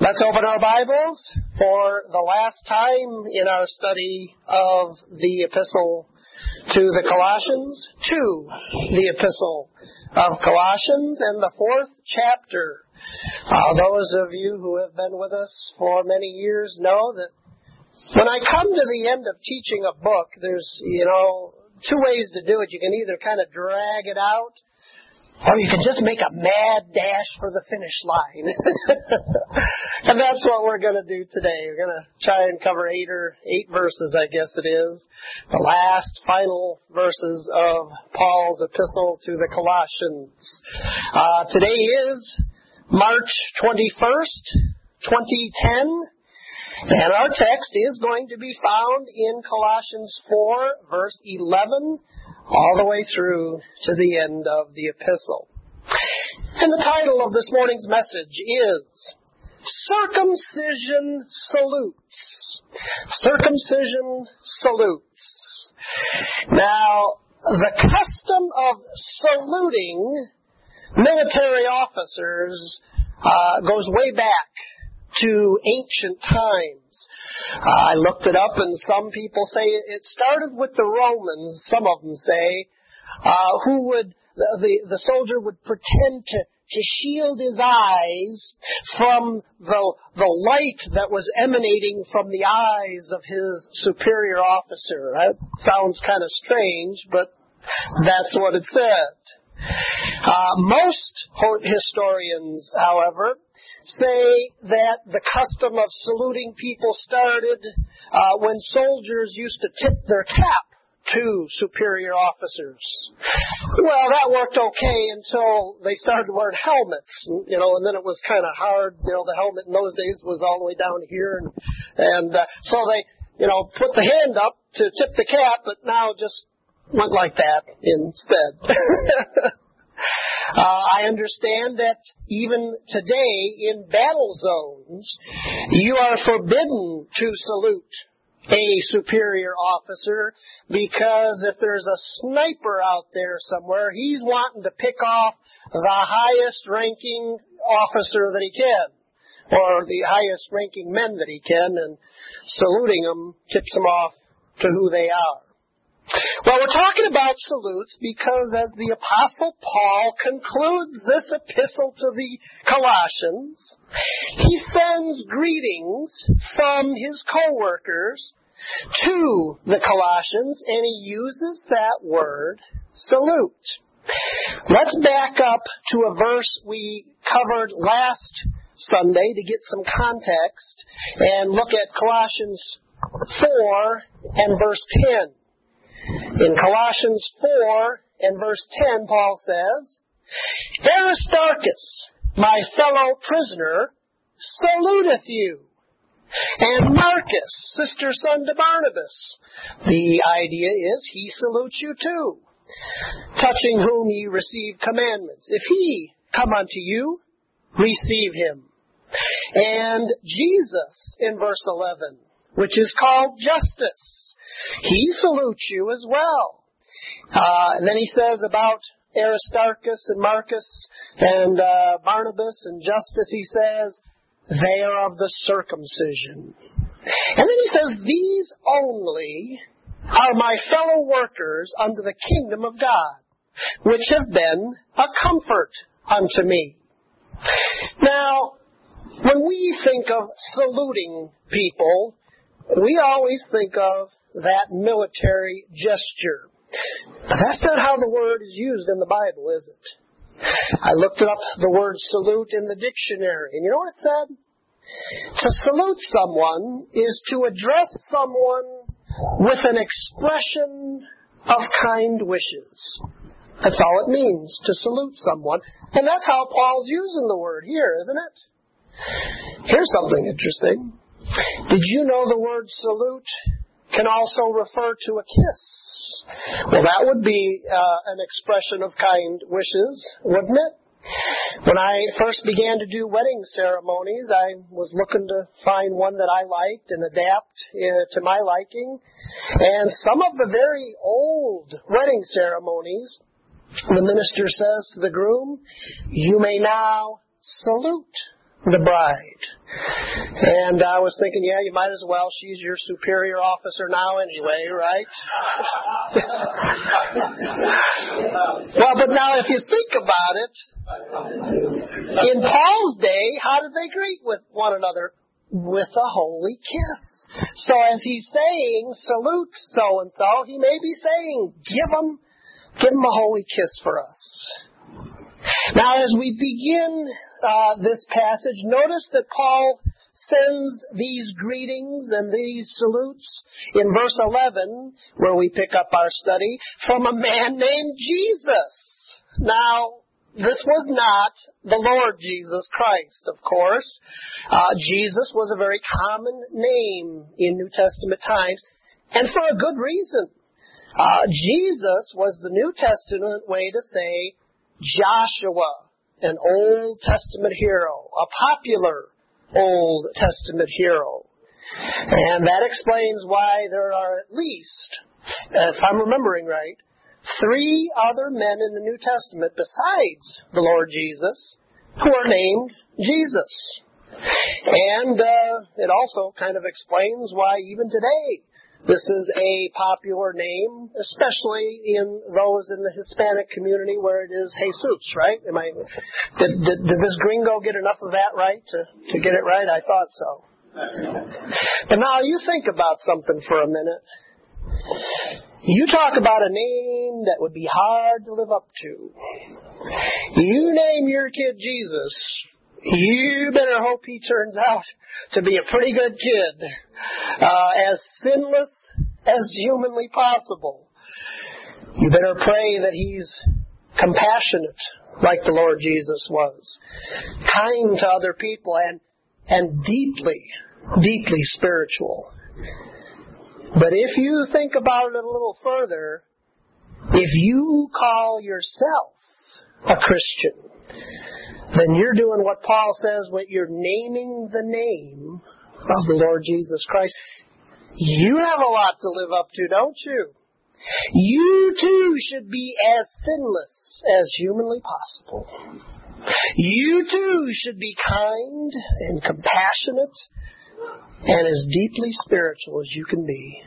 Let's open our Bibles for the last time in our study of the Epistle to the Colossians, the Epistle of Colossians, and the fourth chapter. Those of you who have been with us for many years know that when I come to the end of teaching a book, there's, two ways to do it. You can either kind of drag it out, or you can just make a mad dash for the finish line. And that's what we're going to do today. We're going to try and cover eight verses, I guess it is. The last, final verses of Paul's epistle to the Colossians. Today is March 21st, 2010. And our text is going to be found in Colossians 4, verse 11, all the way through to the end of the epistle. And the title of this morning's message is Circumcision Salutes. Circumcision Salutes. Now, the custom of saluting military officers goes way back to ancient times. I looked it up, and some people say it started with the Romans. Some of them say the soldier would pretend to shield his eyes from the light that was emanating from the eyes of his superior officer. That sounds kind of strange, but that's what it said. Most historians, however, say that the custom of saluting people started when soldiers used to tip their cap to superior officers. Well, that worked okay until they started wearing helmets, and then it was kind of hard. The helmet in those days was all the way down here, and so they, put the hand up to tip the cap, but now just went like that instead. I understand that even today in battle zones, you are forbidden to salute a superior officer, because if there's a sniper out there somewhere, he's wanting to pick off the highest ranking officer that he can, or the highest ranking men that he can, and saluting them tips them off to who they are. Well, we're talking about salutes because as the Apostle Paul concludes this epistle to the Colossians, he sends greetings from his co-workers to the Colossians, and he uses that word, salute. Let's back up to a verse we covered last Sunday to get some context and look at Colossians 4 and verse 10. In Colossians 4 and verse 10, Paul says, Aristarchus, my fellow prisoner, saluteth you, and Marcus, sister son to Barnabas. The idea is he salutes you too, touching whom ye receive commandments. If he come unto you, receive him. And Jesus, in verse 11, which is called Justus, he salutes you as well. And then he says about Aristarchus and Marcus and Barnabas and Justus, he says, they are of the circumcision. And then he says, these only are my fellow workers unto the kingdom of God, which have been a comfort unto me. Now, when we think of saluting people, we always think of that military gesture. But that's not how the word is used in the Bible, is it? I looked up the word salute in the dictionary, and you know what it said? To salute someone is to address someone with an expression of kind wishes. That's all it means, to salute someone. And that's how Paul's using the word here, isn't it? Here's something interesting. Did you know the word salute can also refer to a kiss? Well, that would be an expression of kind wishes, wouldn't it? When I first began to do wedding ceremonies, I was looking to find one that I liked and adapt to my liking. And some of the very old wedding ceremonies, the minister says to the groom, you may now salute the bride. And I was thinking, yeah, you might as well. She's your superior officer now anyway, right? Well, but now if you think about it, in Paul's day, how did they greet with one another? With a holy kiss. So as he's saying, salute so-and-so, he may be saying, give him a holy kiss for us. Now, as we begin this passage, notice that Paul sends these greetings and these salutes in verse 11, where we pick up our study, from a man named Jesus. Now, this was not the Lord Jesus Christ, of course. Jesus was a very common name in New Testament times, and for a good reason. Jesus was the New Testament way to say Joshua, an Old Testament hero, a popular Old Testament hero. And that explains why there are at least, if I'm remembering right, 3 other men in the New Testament besides the Lord Jesus who are named Jesus. And it also kind of explains why even today this is a popular name, especially in those in the Hispanic community where it is Jesus, right? Did this gringo get enough of that right to get it right? I thought so. But now you think about something for a minute. You talk about a name that would be hard to live up to. You name your kid Jesus, you better hope he turns out to be a pretty good kid, as sinless as humanly possible. You better pray that he's compassionate, like the Lord Jesus was, kind to other people, and deeply, deeply spiritual. But if you think about it a little further, if you call yourself a Christian, then you're doing what Paul says when you're naming the name of the Lord Jesus Christ. You have a lot to live up to, don't you? You too should be as sinless as humanly possible. You too should be kind and compassionate and as deeply spiritual as you can be.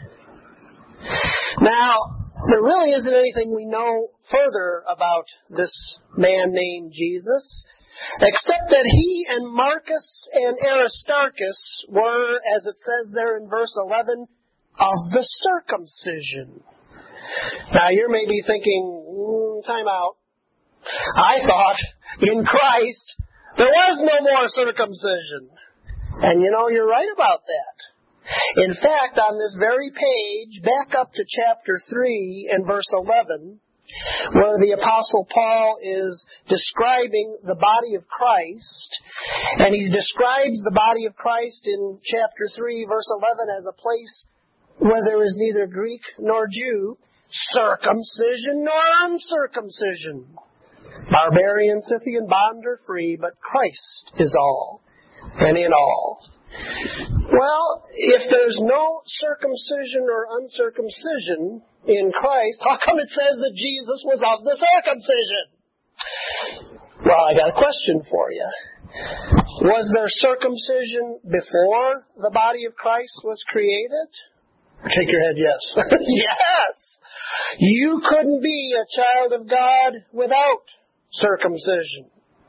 Now, there really isn't anything we know further about this man named Jesus, except that he and Marcus and Aristarchus were, as it says there in verse 11, of the circumcision. Now, you're maybe thinking, time out. I thought in Christ there was no more circumcision. And you know, you're right about that. In fact, on this very page, back up to chapter 3 and verse 11, where the Apostle Paul is describing the body of Christ, and he describes the body of Christ in chapter 3, verse 11, as a place where there is neither Greek nor Jew, circumcision nor uncircumcision, barbarian, Scythian, bond or free, but Christ is all and in all. Well, if there's no circumcision or uncircumcision in Christ, how come it says that Jesus was of the circumcision? Well, I got a question for you. Was there circumcision before the body of Christ was created? Shake your head, yes. Yes! You couldn't be a child of God without circumcision.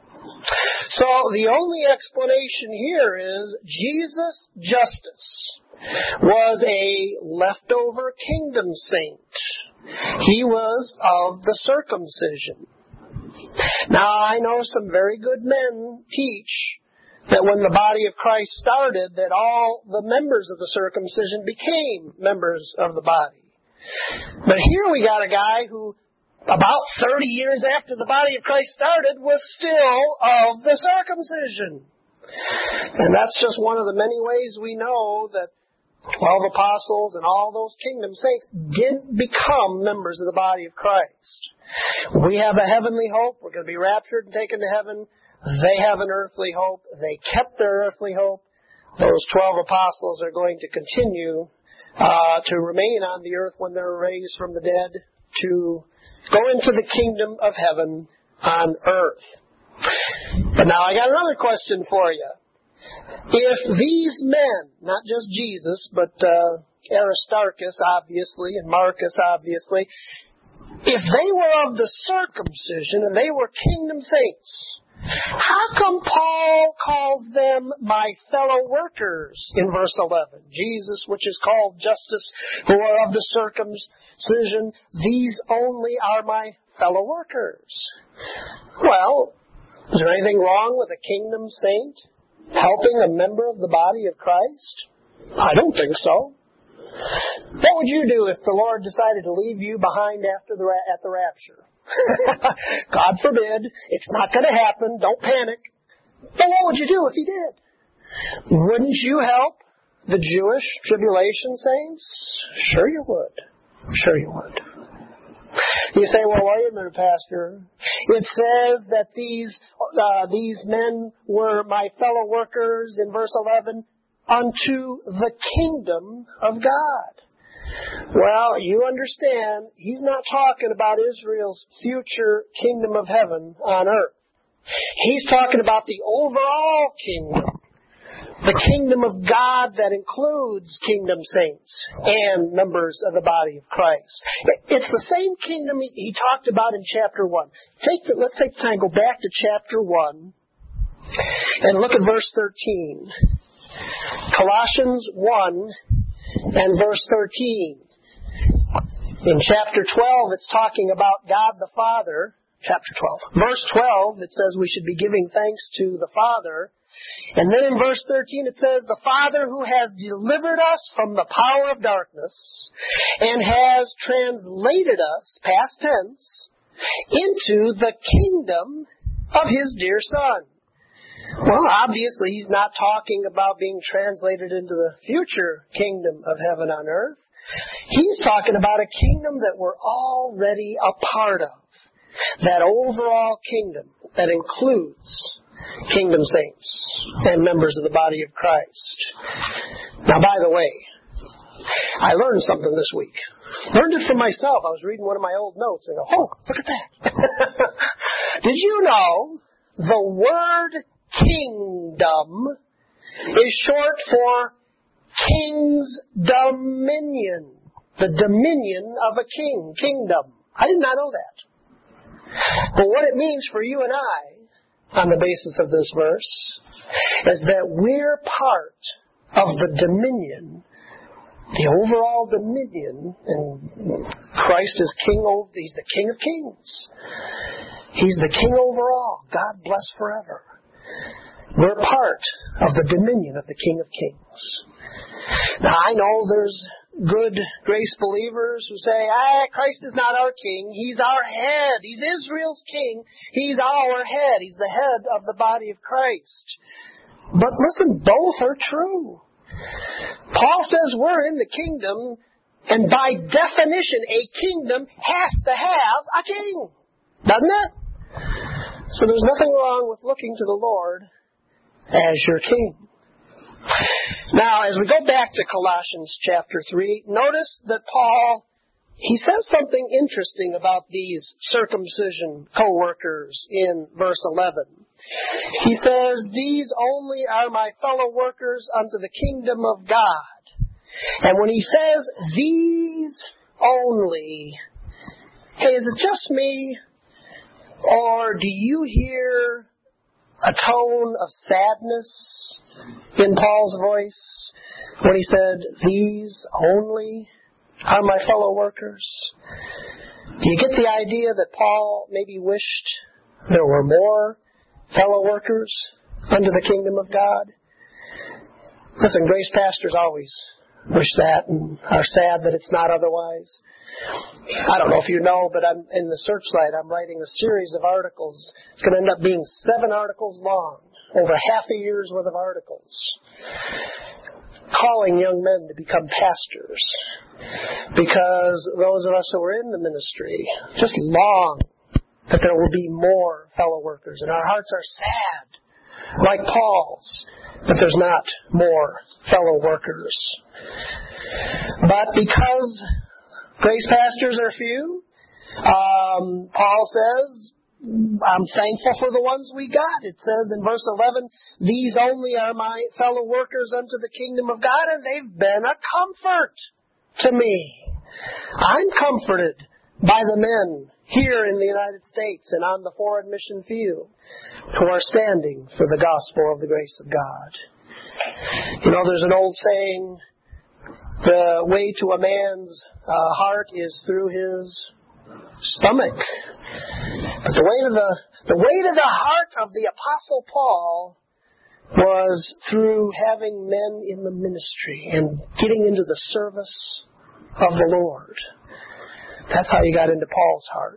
So the only explanation here is Jesus Justus was a leftover kingdom saint. He was of the circumcision. Now, I know some very good men teach that when the body of Christ started, that all the members of the circumcision became members of the body. But here we got a guy who, about 30 years after the body of Christ started, was still of the circumcision. And that's just one of the many ways we know that 12 apostles and all those kingdom saints didn't become members of the body of Christ. We have a heavenly hope. We're going to be raptured and taken to heaven. They have an earthly hope. They kept their earthly hope. Those 12 apostles are going to continue to remain on the earth when they're raised from the dead to go into the kingdom of heaven on earth. But now I got another question for you. if these men, not just Jesus, but Aristarchus, obviously, and Marcus, obviously, if they were of the circumcision and they were kingdom saints, how come Paul calls them my fellow workers in verse 11? Jesus, which is called Justus, who are of the circumcision, these only are my fellow workers. Well, is there anything wrong with a kingdom saint helping a member of the body of Christ? I don't think so. What would you do if the Lord decided to leave you behind at the rapture? God forbid. It's not going to happen. Don't panic. But what would you do if He did? Wouldn't you help the Jewish tribulation saints? Sure you would. Sure you would. You say, well, wait a minute, Pastor. It says that these men were my fellow workers in verse 11 unto the kingdom of God. Well, you understand, he's not talking about Israel's future kingdom of heaven on earth. He's talking about the overall kingdom. The kingdom of God that includes kingdom saints and members of the body of Christ. It's the same kingdom he talked about in chapter 1. Let's take time, go back to chapter 1 and look at verse 13. Colossians 1 and verse 13. In chapter 12, it's talking about God the Father. Chapter 12. Verse 12, it says we should be giving thanks to the Father. And then in verse 13 it says, the Father who has delivered us from the power of darkness and has translated us, past tense, into the kingdom of His dear Son. Well, obviously he's not talking about being translated into the future kingdom of heaven on earth. He's talking about a kingdom that we're already a part of. That overall kingdom that includes kingdom saints and members of the body of Christ. Now, by the way, I learned something this week. Learned it from myself. I was reading one of my old notes and go, oh, look at that. Did you know the word kingdom is short for king's dominion? The dominion of a king, kingdom. I did not know that. But what it means for you and I, on the basis of this verse, is that we're part of the dominion, the overall dominion, and Christ is king. He's the King of Kings. He's the King overall. God bless forever. We're part of the dominion of the King of Kings. Now, I know there's good grace believers who say, Christ is not our king. He's our head. He's Israel's king. He's our head. He's the head of the body of Christ. But listen, both are true. Paul says we're in the kingdom, and by definition, a kingdom has to have a king. Doesn't it? So there's nothing wrong with looking to the Lord as your king. Now, as we go back to Colossians chapter 3, notice that Paul, he says something interesting about these circumcision co-workers in verse 11. He says, these only are my fellow workers unto the kingdom of God. And when he says, these only, hey, is it just me? Or do you hear a tone of sadness in Paul's voice when he said, these only are my fellow workers? Do you get the idea that Paul maybe wished there were more fellow workers under the kingdom of God? Listen, Grace pastors always wish that and are sad that it's not otherwise. I don't know if you know, but I'm in the Searchlight. I'm writing a series of articles. It's going to end up being 7 articles long, over half a year's worth of articles, calling young men to become pastors. Because those of us who are in the ministry just long that there will be more fellow workers. And our hearts are sad, like Paul's, that there's not more fellow workers. But because grace pastors are few, Paul says, I'm thankful for the ones we got. It says in verse 11, these only are my fellow workers unto the kingdom of God, and they've been a comfort to me. I'm comforted by the men here in the United States and on the foreign mission field who are standing for the gospel of the grace of God. You know, there's an old saying, the way to a man's heart is through his stomach. But the way to the heart of the Apostle Paul was through having men in the ministry and getting into the service of the Lord. That's how he got into Paul's heart.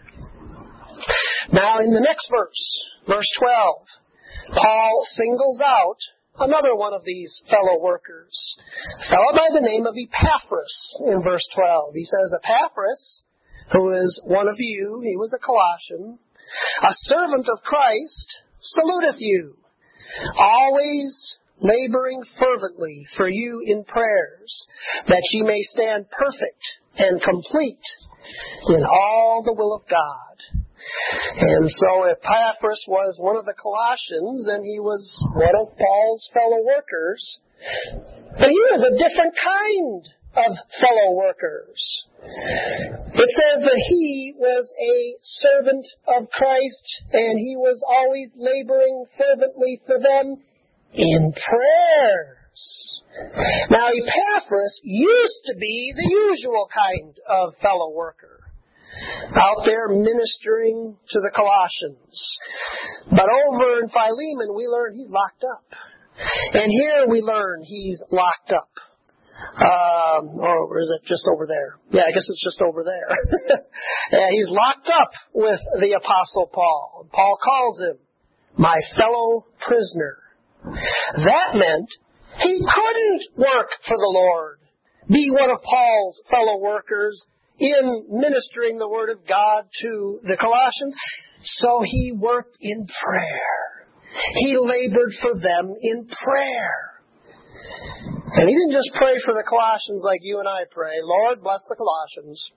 Now in the next verse, verse 12, Paul singles out another one of these fellow workers, a fellow by the name of Epaphras in verse 12. He says, Epaphras, who is one of you, he was a Colossian, a servant of Christ, saluteth you, always laboring fervently for you in prayers, that ye may stand perfect and complete in all the will of God. And so Epaphras was one of the Colossians, and he was one of Paul's fellow workers. But he was a different kind of fellow workers. It says that he was a servant of Christ, and he was always laboring fervently for them in prayers. Now, Epaphras used to be the usual kind of fellow worker, out there ministering to the Colossians. But over in Philemon, we learn he's locked up. And here we learn he's locked up. Or is it just over there? Yeah, I guess it's just over there. Yeah, he's locked up with the Apostle Paul. Paul calls him my fellow prisoner. That meant he couldn't work for the Lord, be one of Paul's fellow workers in ministering the Word of God to the Colossians. So he worked in prayer. He labored for them in prayer. And he didn't just pray for the Colossians like you and I pray, Lord, bless the Colossians.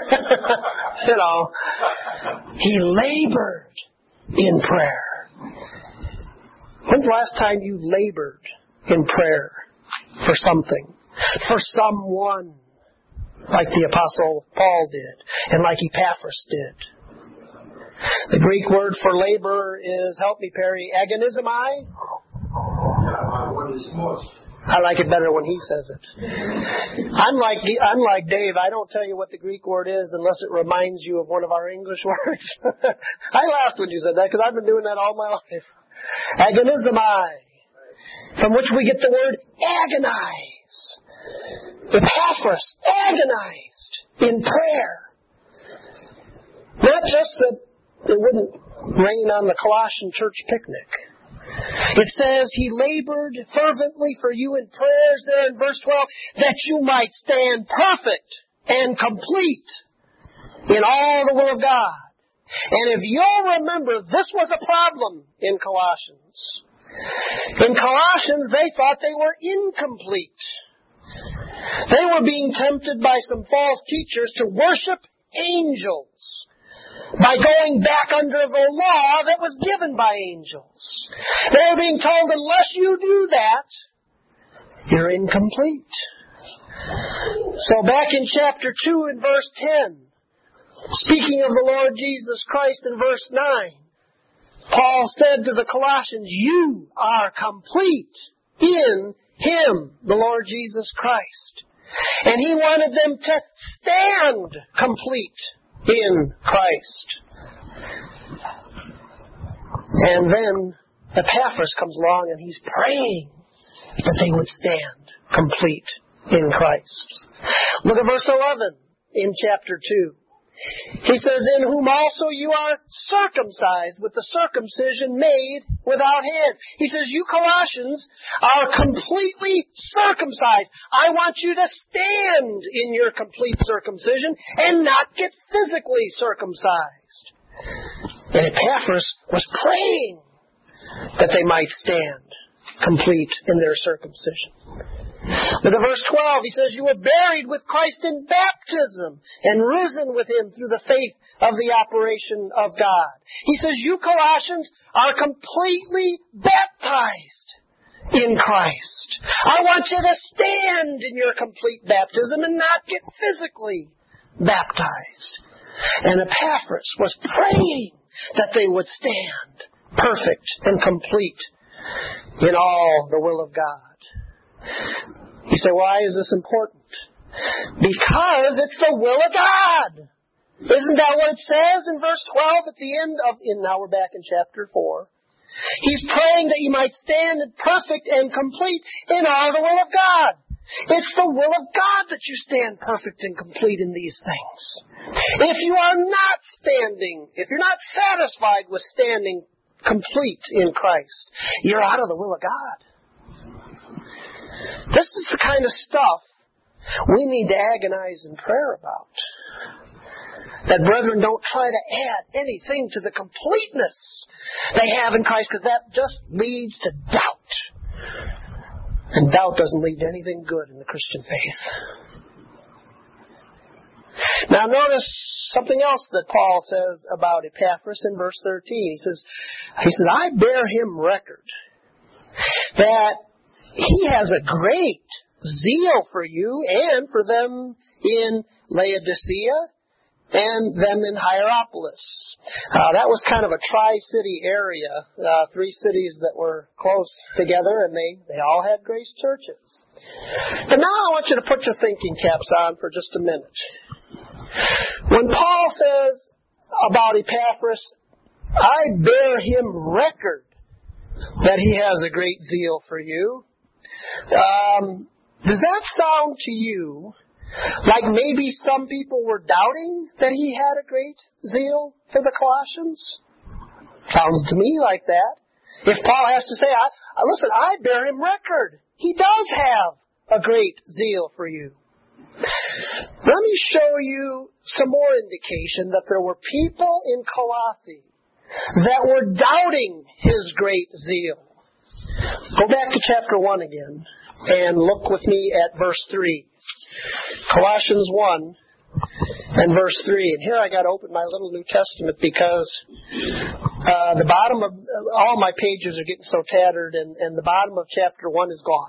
You know, he labored in prayer. When's the last time you labored in prayer for something, for someone, like the Apostle Paul did, and like Epaphras did? The Greek word for labor is, help me, Perry, agonizomai. I like it better when he says it. I'm like Dave. I don't tell you what the Greek word is unless it reminds you of one of our English words. I laughed when you said that because I've been doing that all my life. Agonizomai, from which we get the word agonize. Epaphras agonized in prayer. Not just that it wouldn't rain on the Colossian church picnic. It says he labored fervently for you in prayers there in verse 12, that you might stand perfect and complete in all the will of God. And if you'll remember, this was a problem in Colossians. In Colossians, they thought they were incomplete. They were being tempted by some false teachers to worship angels by going back under the law that was given by angels. They were being told, unless you do that, you're incomplete. So back in chapter 2 and verse 10, speaking of the Lord Jesus Christ in verse 9, Paul said to the Colossians, you are complete in Him, the Lord Jesus Christ. And he wanted them to stand complete in Christ. And then Epaphras comes along and he's praying that they would stand complete in Christ. Look at verse 11 in chapter 2. He says, in whom also you are circumcised with the circumcision made without hands. He says, you Colossians are completely circumcised. I want you to stand in your complete circumcision and not get physically circumcised. And Epaphras was praying that they might stand complete in their circumcision. Look at verse 12. He says, you were buried with Christ in baptism and risen with Him through the faith of the operation of God. He says, you Colossians are completely baptized in Christ. I want you to stand in your complete baptism and not get physically baptized. And Epaphras was praying that they would stand perfect and complete in all the will of God. You say, why is this important? Because it's the will of God. Isn't that what it says in verse 12 at the end of, now we're back in chapter 4. He's praying that you might stand perfect and complete in all the will of God. It's the will of God that you stand perfect and complete in these things. If you are not standing, if you're not satisfied with standing complete in Christ, you're out of the will of God. This is the kind of stuff we need to agonize in prayer about. That, brethren, don't try to add anything to the completeness they have in Christ, because that just leads to doubt. And doubt doesn't lead to anything good in the Christian faith. Now notice something else that Paul says about Epaphras in verse 13. He says, I bear him record that he has a great zeal for you and for them in Laodicea and them in Hierapolis. That was kind of a tri-city area, 3 cities that were close together, and they all had grace churches. And now I want you to put your thinking caps on for just a minute. When Paul says about Epaphras, I bear him record that he has a great zeal for you, does that sound to you like maybe some people were doubting that he had a great zeal for the Colossians? Sounds to me like that. If Paul has to say, listen, I bear him record. He does have a great zeal for you. Let me show you some more indication that there were people in Colossae that were doubting his great zeal. Go back to chapter 1 again and look with me at verse 3. Colossians 1 and verse 3. And here I got to open my little New Testament because the bottom of all my pages are getting so tattered, and the bottom of chapter 1 is gone.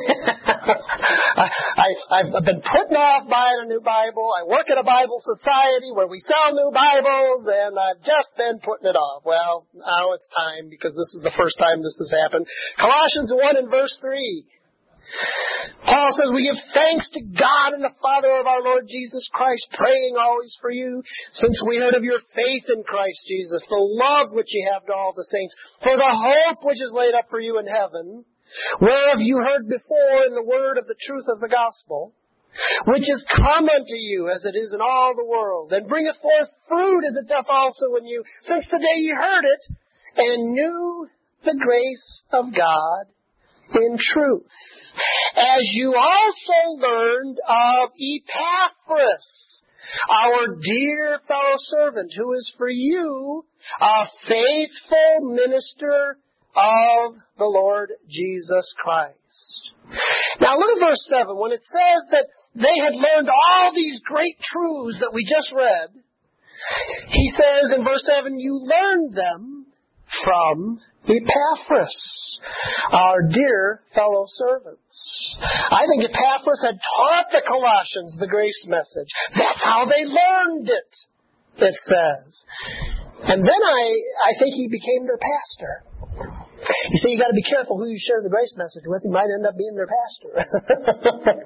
I've been putting off buying a new Bible. I work at a Bible society where we sell new Bibles, and I've just been putting it off. Well, now it's time, because this is the first time this has happened. Colossians 1 and verse 3. Paul says, we give thanks to God and the Father of our Lord Jesus Christ, praying always for you, since we heard of your faith in Christ Jesus, the love which you have to all the saints, for the hope which is laid up for you in heaven, whereof you heard before in the word of the truth of the gospel, which is come unto you as it is in all the world, and bringeth forth fruit as it doth also in you, since the day you heard it, and knew the grace of God in truth, as you also learned of Epaphras, our dear fellow servant, who is for you a faithful minister of the Lord Jesus Christ. Now look at verse 7. When it says that they had learned all these great truths that we just read, he says in verse 7, you learned them from Epaphras, our dear fellow servants. I think Epaphras had taught the Colossians the grace message. That's how they learned it, it says. And then I think he became their pastor. You see, you got to be careful who you share the grace message with. You might end up being their pastor.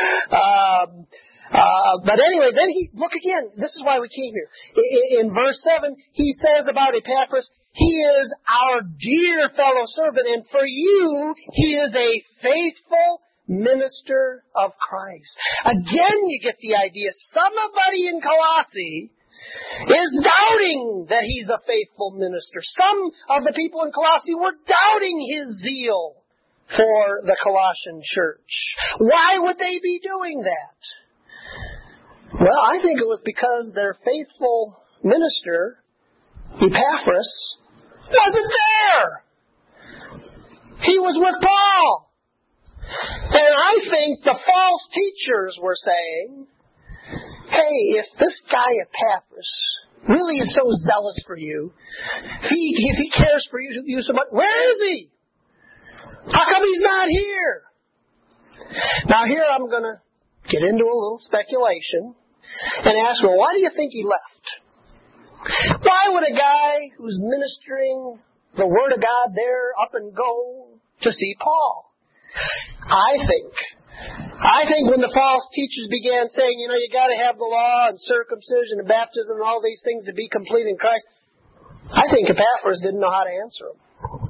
But anyway, then look again. This is why we came here. In verse 7, he says about Epaphras, he is our dear fellow servant, and for you, he is a faithful minister of Christ. Again, you get the idea. Somebody in Colossae is doubting that he's a faithful minister. Some of the people in Colossae were doubting his zeal for the Colossian church. Why would they be doing that? Well, I think it was because their faithful minister, Epaphras, wasn't there. He was with Paul. And I think think the false teachers were saying, hey, if this guy Epaphras really is so zealous for you, if he cares for you so much, where is he? How come he's not here? Now here I'm going to get into a little speculation and ask, well, why do you think he left? Why would a guy who's ministering the Word of God there up and go to see Paul? I think when the false teachers began saying, you got to have the law and circumcision and baptism and all these things to be complete in Christ, I think Epaphras didn't know how to answer them.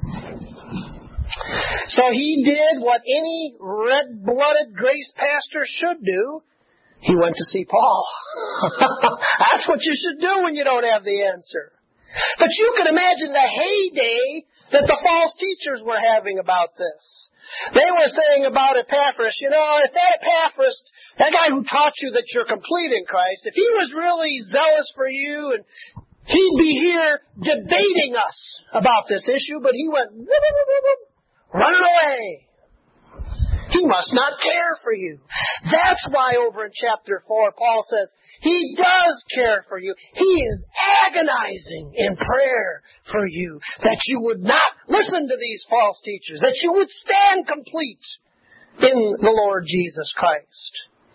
So he did what any red-blooded grace pastor should do. He went to see Paul. That's what you should do when you don't have the answer. But you can imagine the heyday that the false teachers were having about this. They were saying about Epaphras, if that Epaphras, that guy who taught you that you're complete in Christ, if he was really zealous for you, and he'd be here debating us about this issue, but he went running away. He must not care for you. That's why over in chapter 4, Paul says, he does care for you. He is agonizing in prayer for you, that you would not listen to these false teachers, that you would stand complete in the Lord Jesus Christ.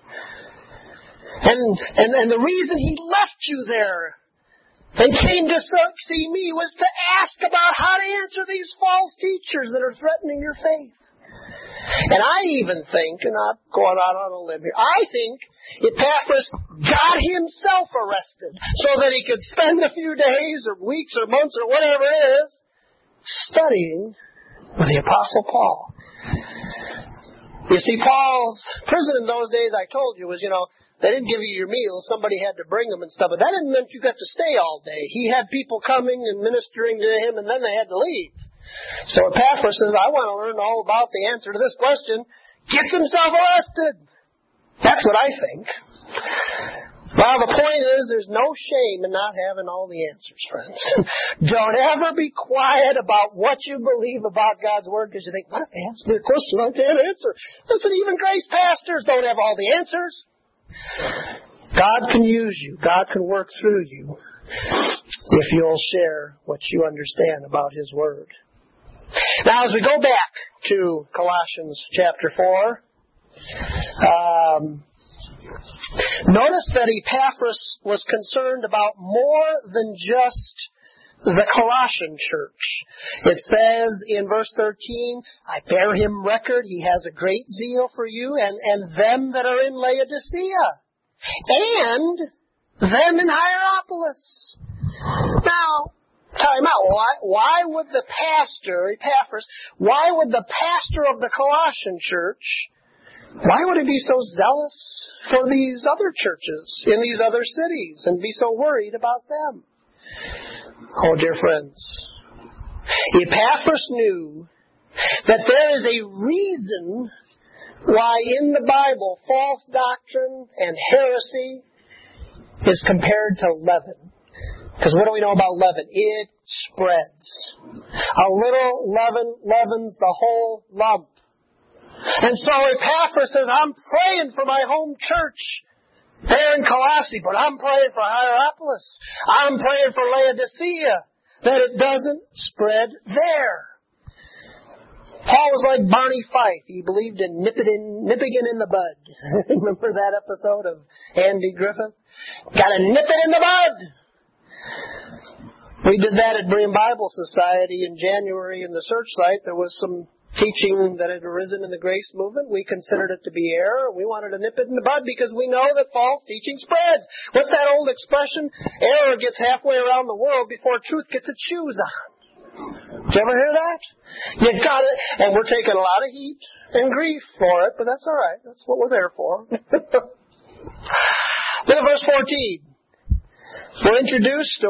And the reason he left you there and came to see me was to ask about how to answer these false teachers that are threatening your faith. And I even think, and I'm going out on a limb here, I think Epaphras got himself arrested so that he could spend a few days or weeks or months or whatever it is studying with the Apostle Paul. You see, Paul's prison in those days, I told you, was, they didn't give you your meals. Somebody had to bring them and stuff. But that didn't mean you got to stay all day. He had people coming and ministering to him, and then they had to leave. So Epaphras says, I want to learn all about the answer to this question. Gets himself arrested. That's what I think. Well, the point is, there's no shame in not having all the answers, friends. Don't ever be quiet about what you believe about God's Word, because you think, what if they ask me a question I can't answer? Listen, even grace pastors don't have all the answers. God can use you. God can work through you if you'll share what you understand about His Word. Now, as we go back to Colossians chapter 4, notice that Epaphras was concerned about more than just the Colossian church. It says in verse 13, I bear him record, he has a great zeal for you, and them that are in Laodicea, and them in Hierapolis. Now, time out. Why would the pastor, Epaphras, why would the pastor of the Colossian church, why would he be so zealous for these other churches in these other cities and be so worried about them? Oh, dear friends, Epaphras knew that there is a reason why in the Bible false doctrine and heresy is compared to leaven. Because what do we know about leaven? It spreads. A little leaven leavens the whole lump. And so Epaphras says, I'm praying for my home church there in Colossae, but I'm praying for Hierapolis. I'm praying for Laodicea, that it doesn't spread there. Paul was like Barney Fife. He believed in nipping in the bud. Remember that episode of Andy Griffith? Gotta nip it in the bud. We did that at Berean Bible Society in January in the Searchlight. There was some teaching that had arisen in the grace movement. We considered it to be error. We wanted to nip it in the bud because we know that false teaching spreads. What's that old expression? Error gets halfway around the world before truth gets its shoes on. Did you ever hear that? You got it. And we're taking a lot of heat and grief for it, but that's all right. That's what we're there for. Then in verse 14, we're introduced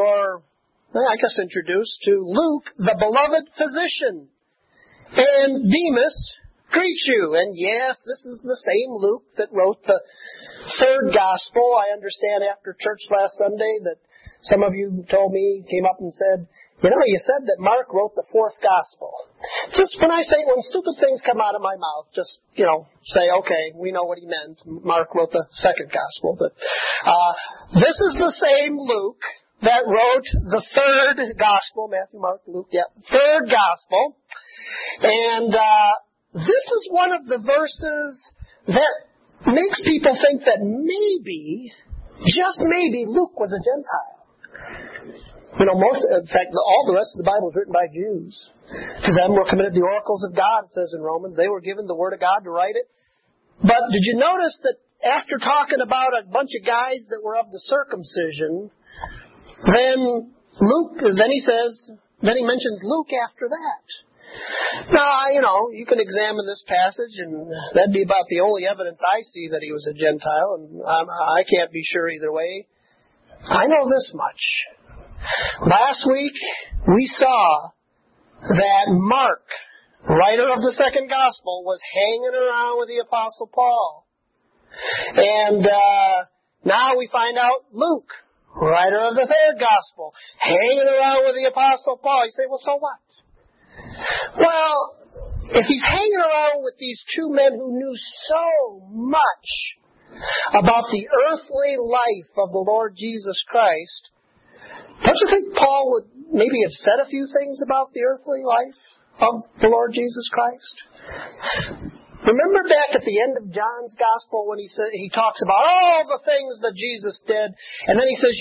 to Luke, the beloved physician. And Demas greet you. And yes, this is the same Luke that wrote the third gospel. I understand after church last Sunday that Some of you told me, came up and said, you said that Mark wrote the fourth gospel. Just when stupid things come out of my mouth, just, say, okay, we know what he meant. Mark wrote the second gospel. But this is the same Luke that wrote the third gospel, Matthew, Mark, Luke, third gospel. And this is one of the verses that makes people think that maybe, just maybe, Luke was a Gentile. In fact, all the rest of the Bible is written by Jews. To them were committed the oracles of God, it says in Romans. They were given the Word of God to write it. But did you notice that after talking about a bunch of guys that were of the circumcision, then he mentions Luke after that. Now, you can examine this passage, and that'd be about the only evidence I see that he was a Gentile, and I can't be sure either way. I know this much. Last week, we saw that Mark, writer of the second gospel, was hanging around with the Apostle Paul. And now we find out Luke, writer of the third gospel, hanging around with the Apostle Paul. You say, well, so what? Well, if he's hanging around with these two men who knew so much about the earthly life of the Lord Jesus Christ, don't you think Paul would maybe have said a few things about the earthly life of the Lord Jesus Christ? Remember back at the end of John's Gospel when he talks about all the things that Jesus did, and then he says,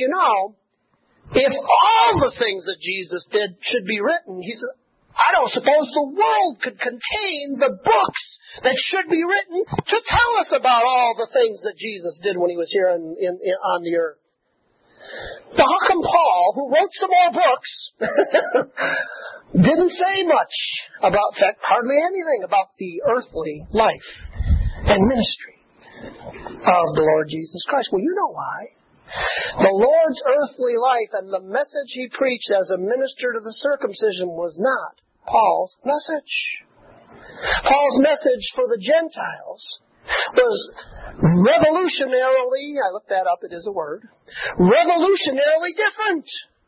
if all the things that Jesus did should be written, he says, I don't suppose the world could contain the books that should be written to tell us about all the things that Jesus did when he was here on the earth. But how come Paul, who wrote some more books, didn't say much about, in fact, hardly anything about the earthly life and ministry of the Lord Jesus Christ? Well, you know why. The Lord's earthly life and the message he preached as a minister to the circumcision was not Paul's message. Paul's message for the Gentiles was revolutionarily, I looked that up, it is a word, revolutionarily different.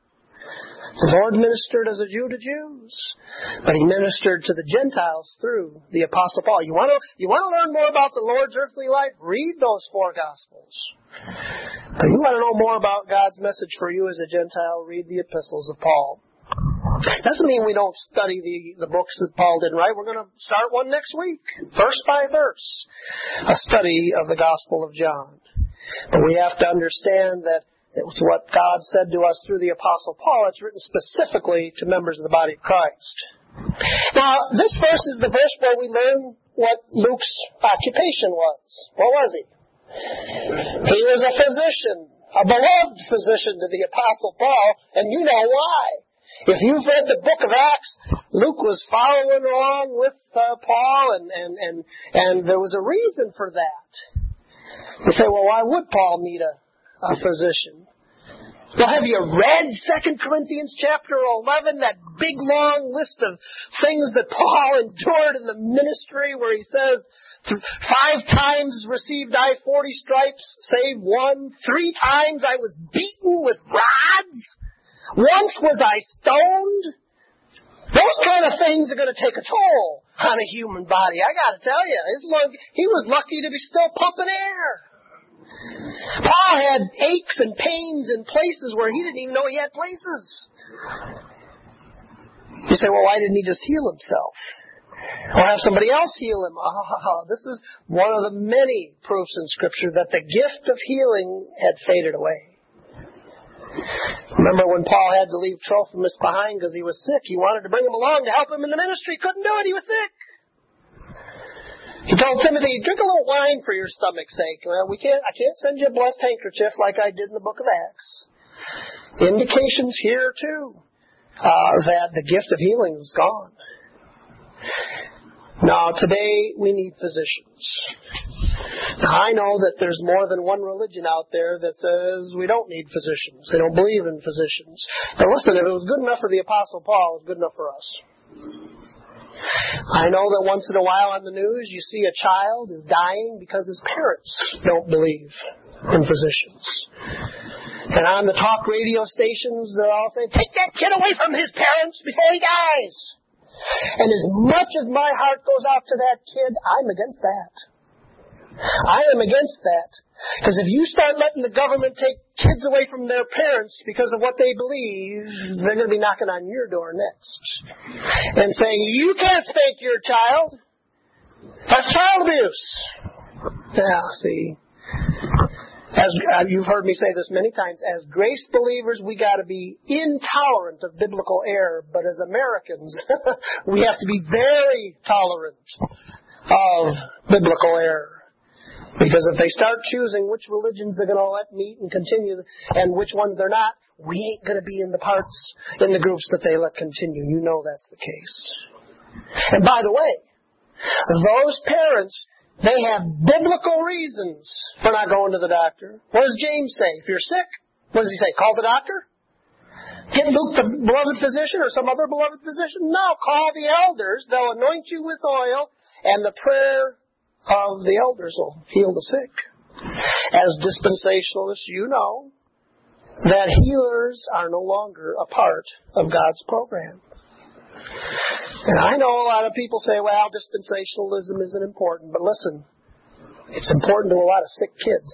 The Lord ministered as a Jew to Jews, but he ministered to the Gentiles through the Apostle Paul. You want to learn more about the Lord's earthly life? Read those four Gospels. But you want to know more about God's message for you as a Gentile? Read the epistles of Paul. Doesn't mean we don't study the books that Paul didn't write. We're going to start one next week, verse by verse, a study of the Gospel of John. But we have to understand that it's what God said to us through the Apostle Paul. It's written specifically to members of the body of Christ. Now, this verse is the verse where we learn what Luke's occupation was. What was he? He was a physician, a beloved physician to the Apostle Paul, and you know why. If you've read the book of Acts, Luke was following along with Paul, and there was a reason for that. You say, well, why would Paul need a physician? Well, have you read 2 Corinthians chapter 11, that big long list of things that Paul endured in the ministry where he says, 5 times received I 40 stripes, save one. 3 times I was beaten with rods. Once was I stoned. Those kind of things are going to take a toll on a human body. I got to tell you, he was lucky to be still pumping air. Paul had aches and pains in places where he didn't even know he had places. You say, well, why didn't he just heal himself? Or have somebody else heal him? This is one of the many proofs in Scripture that the gift of healing had faded away. Remember when Paul had to leave Trophimus behind because he was sick? He wanted to bring him along to help him in the ministry. Couldn't do it. He was sick. He told Timothy, drink a little wine for your stomach's sake. Well, I can't send you a blessed handkerchief like I did in the book of Acts. Indications here, too, that the gift of healing is gone. Now, today, we need physicians. Now, I know that there's more than one religion out there that says we don't need physicians. They don't believe in physicians. Now, listen, if it was good enough for the Apostle Paul, it was good enough for us. I know that once in a while on the news, you see a child is dying because his parents don't believe in physicians. And on the talk radio stations, they're all saying, take that kid away from his parents before he dies. And as much as my heart goes out to that kid, I'm against that. I am against that. Because if you start letting the government take kids away from their parents because of what they believe, they're going to be knocking on your door next and saying, you can't spank your child. That's child abuse. Now, see, as you've heard me say this many times, as grace believers, we got to be intolerant of biblical error. But as Americans, we have to be very tolerant of biblical error. Because if they start choosing which religions they're going to let meet and continue and which ones they're not, we ain't going to be in the groups that they let continue. You know that's the case. And by the way, those parents, they have biblical reasons for not going to the doctor. What does James say? If you're sick, what does he say? Call the doctor? Get Luke, the beloved physician, or some other beloved physician? No, call the elders. They'll anoint you with oil, and the prayer of the elders will heal the sick. As dispensationalists, you know that healers are no longer a part of God's program. And I know a lot of people say, well, dispensationalism isn't important. But listen, it's important to a lot of sick kids.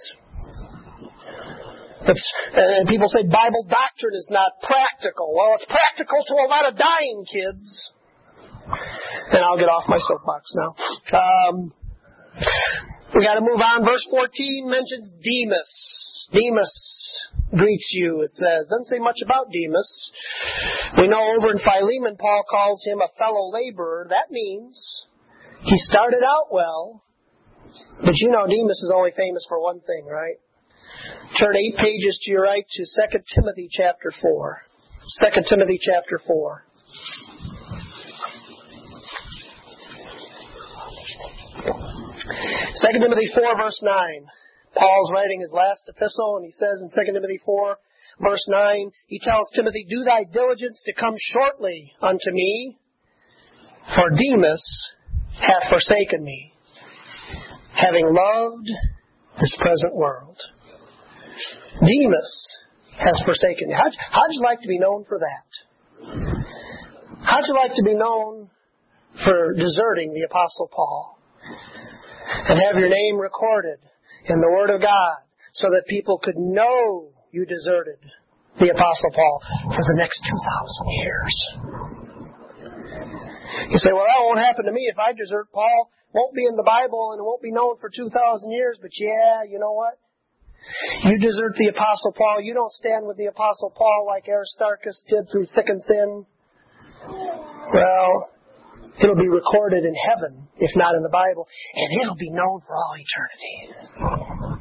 And people say Bible doctrine is not practical. Well, it's practical to a lot of dying kids. And I'll get off my soapbox now. We got to move on. Verse 14 mentions Demas. Demas greets you, it says. Doesn't say much about Demas. We know over in Philemon, Paul calls him a fellow laborer. That means he started out well, but you know Demas is only famous for one thing, right? Turn 8 pages to your right to 2 Timothy chapter 4. 2 Timothy chapter 4. 2 Timothy 4, verse 9. Paul's writing his last epistle, and he says in 2 Timothy 4, verse 9, he tells Timothy, do thy diligence to come shortly unto me, for Demas hath forsaken me, having loved this present world. Demas has forsaken me. How'd you like to be known for that? How'd you like to be known for deserting the Apostle Paul? And have your name recorded in the Word of God so that people could know you deserted the Apostle Paul for the next 2,000 years. You say, well, that won't happen to me if I desert Paul. Won't be in the Bible and it won't be known for 2,000 years. But yeah, you know what? You desert the Apostle Paul. You don't stand with the Apostle Paul like Aristarchus did through thick and thin. Well, it'll be recorded in heaven, if not in the Bible, and it'll be known for all eternity.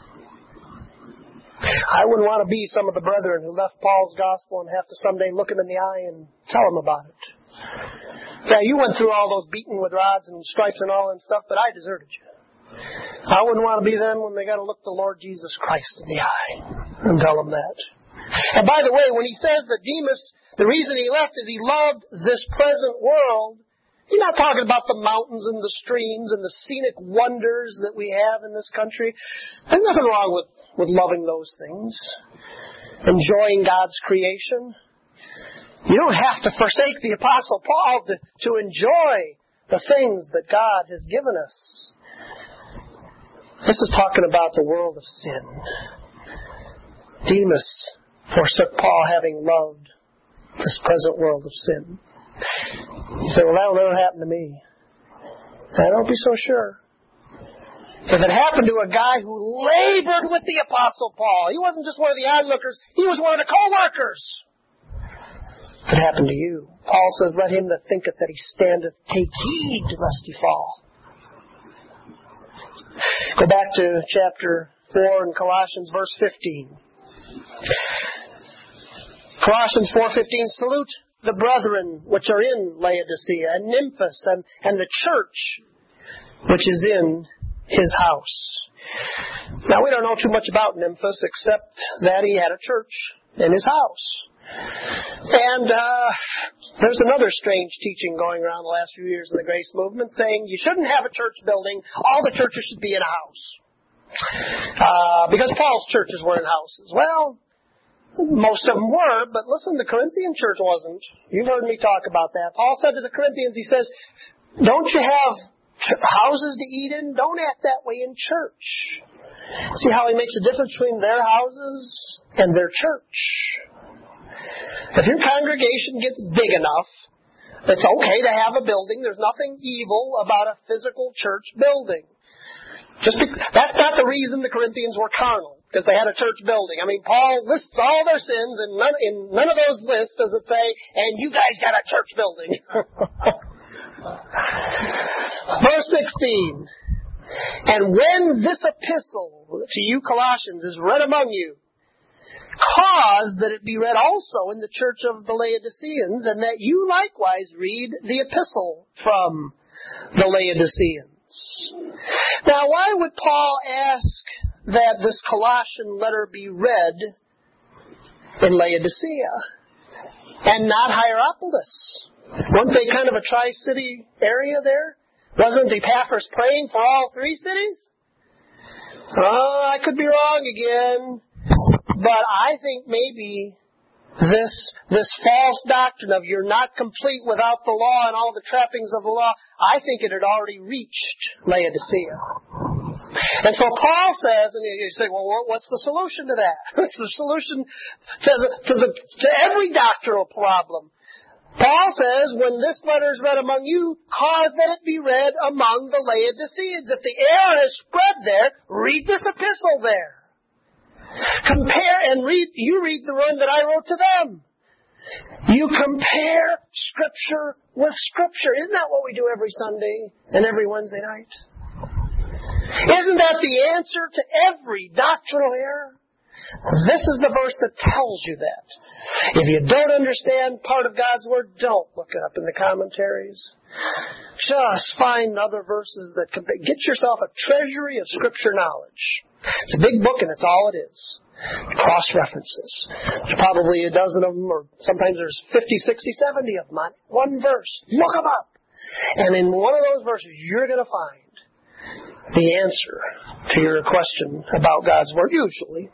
I wouldn't want to be some of the brethren who left Paul's gospel and have to someday look him in the eye and tell him about it. Yeah, you went through all those beating with rods and stripes and all that stuff, but I deserted you. I wouldn't want to be them when they got to look the Lord Jesus Christ in the eye and tell him that. And by the way, when he says that Demas, the reason he left is he loved this present world, he's not talking about the mountains and the streams and the scenic wonders that we have in this country. There's nothing wrong with loving those things, enjoying God's creation. You don't have to forsake the Apostle Paul to enjoy the things that God has given us. This is talking about the world of sin. Demas forsook Paul having loved this present world of sin. You say, well, that'll never happen to me. I don't be so sure. If it happened to a guy who labored with the Apostle Paul, he wasn't just one of the onlookers, he was one of the co-workers. If it happened to you, Paul says, let him that thinketh that he standeth take heed lest he fall. Go back to chapter 4 in Colossians, verse 15. Colossians 4:15, salute the brethren which are in Laodicea, and Nymphas, and the church which is in his house. Now, we don't know too much about Nymphas, except that he had a church in his house. And there's another strange teaching going around the last few years in the Grace Movement saying you shouldn't have a church building, all the churches should be in a house. Because Paul's churches were in houses. Well, Most of them were, but listen, the Corinthian church wasn't. You've heard me talk about that. Paul said to the Corinthians, he says, don't you have houses to eat in? Don't act that way in church. See how he makes a difference between their houses and their church. If your congregation gets big enough, it's okay to have a building. There's nothing evil about a physical church building. That's not the reason the Corinthians were carnal, because they had a church building. I mean, Paul lists all their sins, and in none of those lists does it say, and you guys got a church building. Verse 16. And when this epistle to you Colossians is read among you, cause that it be read also in the church of the Laodiceans, and that you likewise read the epistle from the Laodiceans. Now, why would Paul ask that this Colossian letter be read in Laodicea and not Hierapolis? Weren't they kind of a tri-city area there? Wasn't Epaphras praying for all three cities? Oh, I could be wrong again. But I think maybe this false doctrine of you're not complete without the law and all the trappings of the law, I think it had already reached Laodicea. And so Paul says, and you say, well, what's the solution to that? What's the solution to every doctrinal problem? Paul says, when this letter is read among you, cause that it be read among the Laodiceans. If the error has spread there, read this epistle there. Compare and you read the one that I wrote to them. You compare Scripture with Scripture. Isn't that what we do every Sunday and every Wednesday night? Isn't that the answer to every doctrinal error? This is the verse that tells you that. If you don't understand part of God's Word, don't look it up in the commentaries. Just find other verses that compare. Get yourself a treasury of Scripture knowledge. It's a big book, and it's all it is. Cross-references. There's probably a dozen of them, or sometimes there's 50, 60, 70 of them on one verse. Look them up. And in one of those verses, you're going to find the answer to your question about God's Word, usually.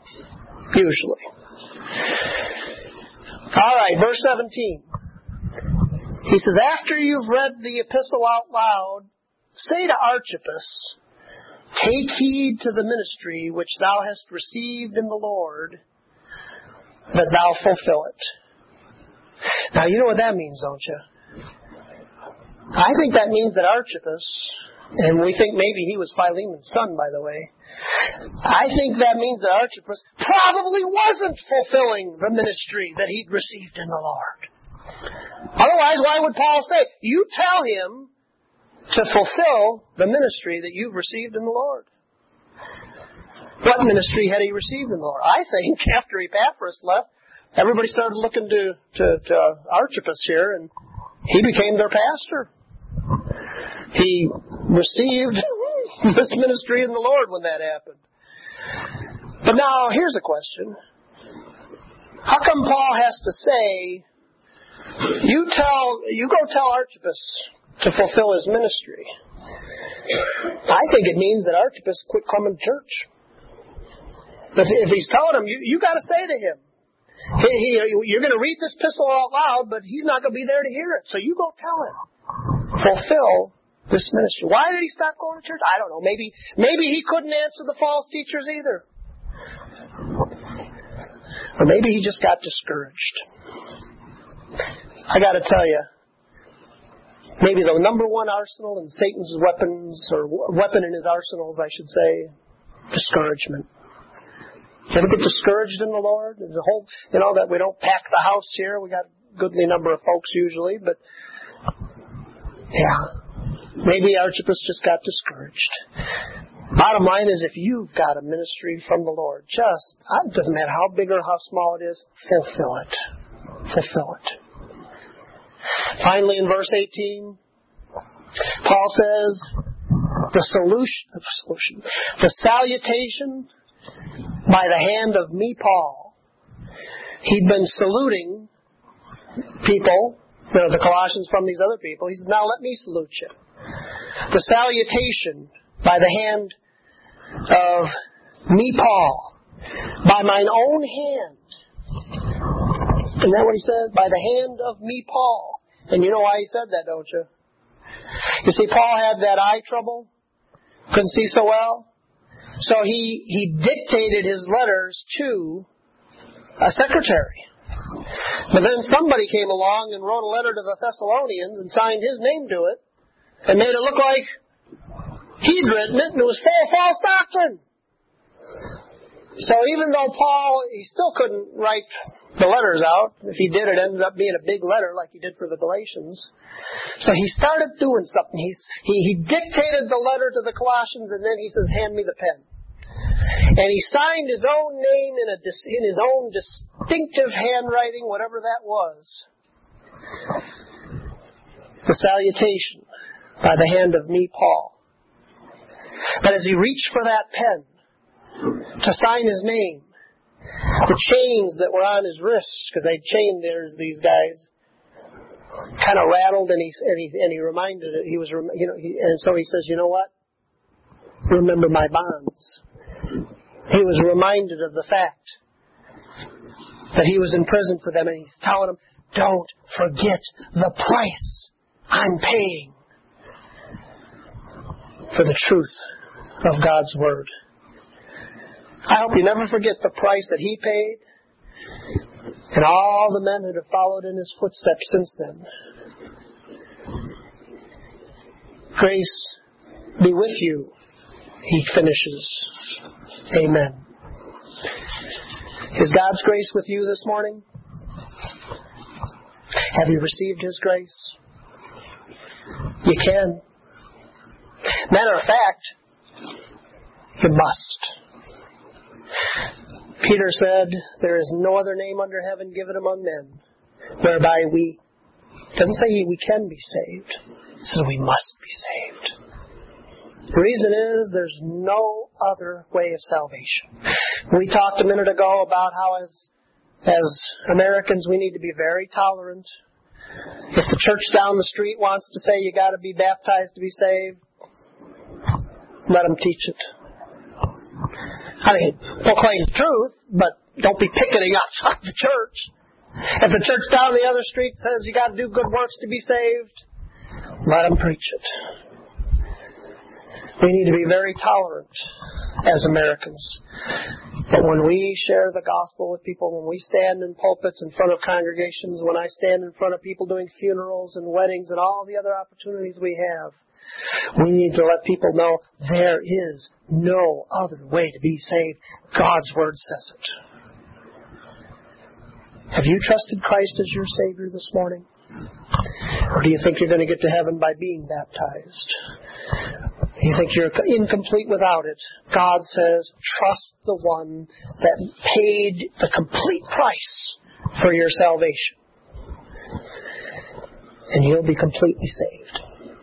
All right, verse 17. He says, after you've read the epistle out loud, say to Archippus, take heed to the ministry which thou hast received in the Lord, that thou fulfill it. Now, you know what that means, don't you? I think that means that Archippus, and we think maybe he was Philemon's son, by the way, I think that means that Archippus probably wasn't fulfilling the ministry that he'd received in the Lord. Otherwise, why would Paul say, you tell him to fulfill the ministry that you've received in the Lord? What ministry had he received in the Lord? I think after Epaphras left, everybody started looking to Archippus here, and he became their pastor. He received this ministry in the Lord when that happened. But now, here's a question. How come Paul has to say, you go tell Archippus to fulfill his ministry? I think it means that Archippus quit coming to church. If he's telling him, you got to say to him, you're going to read this epistle out loud, but he's not going to be there to hear it. So you go tell him. Fulfill this ministry. Why did he stop going to church? I don't know. Maybe he couldn't answer the false teachers either. Or maybe he just got discouraged. I got to tell you, maybe the number one arsenal in Satan's weapons, or weapon in his arsenals, I should say, discouragement. You ever get discouraged in the Lord? There's a whole, that we don't pack the house here. We got a goodly number of folks usually, but yeah, maybe Archippus just got discouraged. Bottom line is, if you've got a ministry from the Lord, it doesn't matter how big or how small it is, fulfill it. Fulfill it. Finally, in verse 18, Paul says, the salutation by the hand of me, Paul. He'd been saluting people, the Colossians from these other people. He says, now let me salute you. The salutation by the hand of me, Paul, by mine own hand, Isn't that what he said? By the hand of me, Paul. And you know why he said that, don't you? You see, Paul had that eye trouble. Couldn't see so well. So he dictated his letters to a secretary. But then somebody came along and wrote a letter to the Thessalonians and signed his name to it and made it look like he'd written it and it was full of false doctrine. So even though Paul, he still couldn't write the letters out. If he did, it ended up being a big letter like he did for the Galatians. So he started doing something. He dictated the letter to the Colossians, and then he says, hand me the pen. And he signed his own name in his own distinctive handwriting, whatever that was. The salutation, by the hand of me, Paul. But as he reached for that pen to sign his name, the chains that were on his wrists, because they'd chained these guys, kind of rattled, and he reminded it. And so he says, you know what? Remember my bonds. He was reminded of the fact that he was in prison for them, and he's telling them, don't forget the price I'm paying for the truth of God's Word. I hope you never forget the price that he paid and all the men that have followed in his footsteps since then. Grace be with you, he finishes. Amen. Is God's grace with you this morning? Have you received His grace? You can. Matter of fact, you must. Peter said, there is no other name under heaven given among men whereby we, doesn't say we can be saved, it says we must be saved. The reason is there's no other way of salvation. We talked a minute ago about how as Americans we need to be very tolerant. If the church down the street wants to say you got to be baptized to be saved, let them teach it. I mean, proclaim the truth, but don't be picketing outside the church. If the church down the other street says you got to do good works to be saved, let them preach it. We need to be very tolerant as Americans. But when we share the gospel with people, when we stand in pulpits in front of congregations, when I stand in front of people doing funerals and weddings and all the other opportunities we have, we need to let people know there is no other way to be saved. God's Word says it. Have you trusted Christ as your Savior this morning? Or do you think you're going to get to heaven by being baptized? Do you think you're incomplete without it? God says, trust the one that paid the complete price for your salvation. And you'll be completely saved.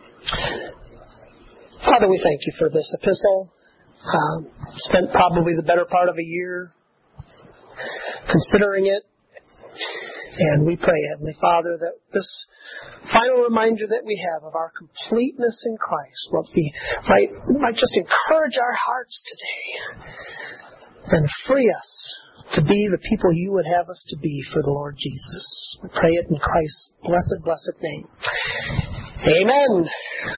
Father, we thank you for this epistle. Spent probably the better part of a year considering it. And we pray, Heavenly Father, that this final reminder that we have of our completeness in Christ might just encourage our hearts today and free us to be the people you would have us to be for the Lord Jesus. We pray it in Christ's blessed, blessed name. Amen.